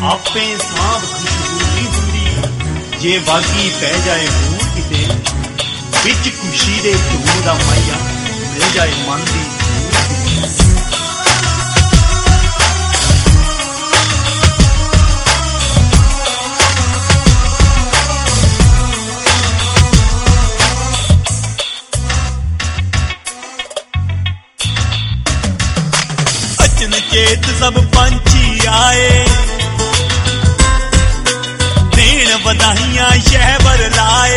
आपे सांभ खुशबू नहीं हुंदी जे वागी पै जाए होर किते विच खुशी दे धूम दा माया मिल जाए मन दी चेत सब पंछी आए देन बधाइयां शहबर लाए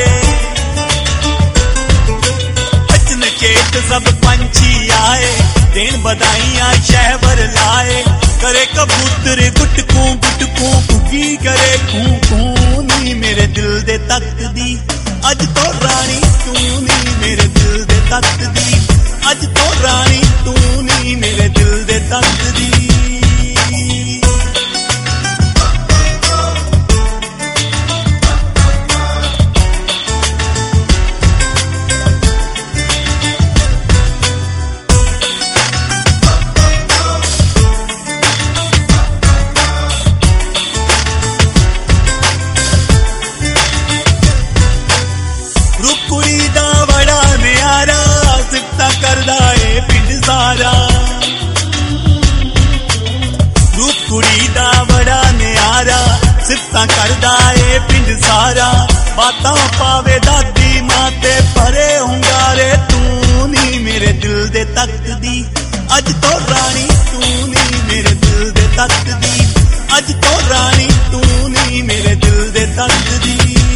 अचन चेत सब पंछी आए देन बधाइयां शहबर लाए करे कबूतर गुटकू गुटकू कुकी करे कू कू नी मेरे दिल दे तक दी अज तो रानी तू नी मेरे दिल दे तक दी अज तो रानी तू नी मेरे दिल दे तक दी करदा ए पिंड सारा बातां पावे दादी मां ते परे हुंगारे तू नी मेरे दिल दे तक दी अज तो रानी तू नी मेरे दिल दे तक दी अज तो रानी तू नी मेरे दिल दे तक दी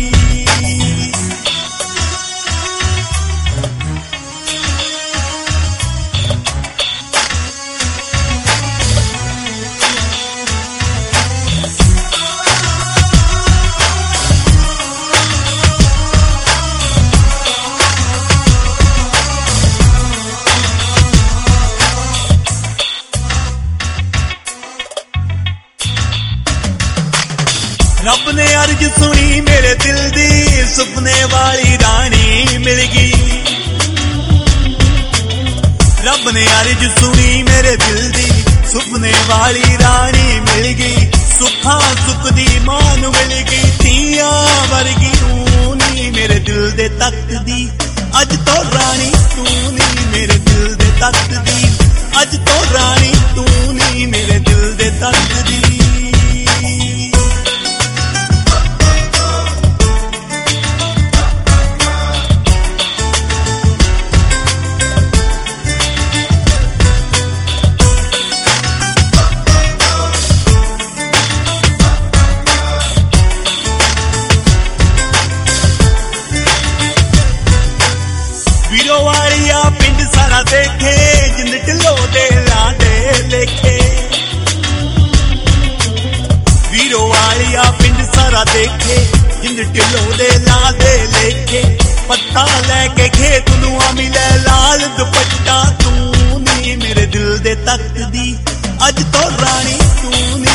रब ने अर्ज सुनी मेरे दिल दी सुपने वाली रानी मिल गई रब ने अर्ज सुनी मेरे दिल दी सुपने वाली रानी मिल गई सुखा सुख दी मान मिल गई तिया वर्गी ऊनी मेरे दिल दे तक दी अज तो रानी तू नी मेरे दिल दे तक दी अज तो रानी तू नी मेरे दिल दे तक दी पिंड सारा देखे जिंद ढिलो दे लाडे लेखे वीरो वालिया पिंड सारा देखे जिंद ढिलो दे लाडे लेखे पत्ता लेके खेत नू मिले लाल दुपट्टा तू नी मेरे दिल दे तक दी अज तो रानी तू नी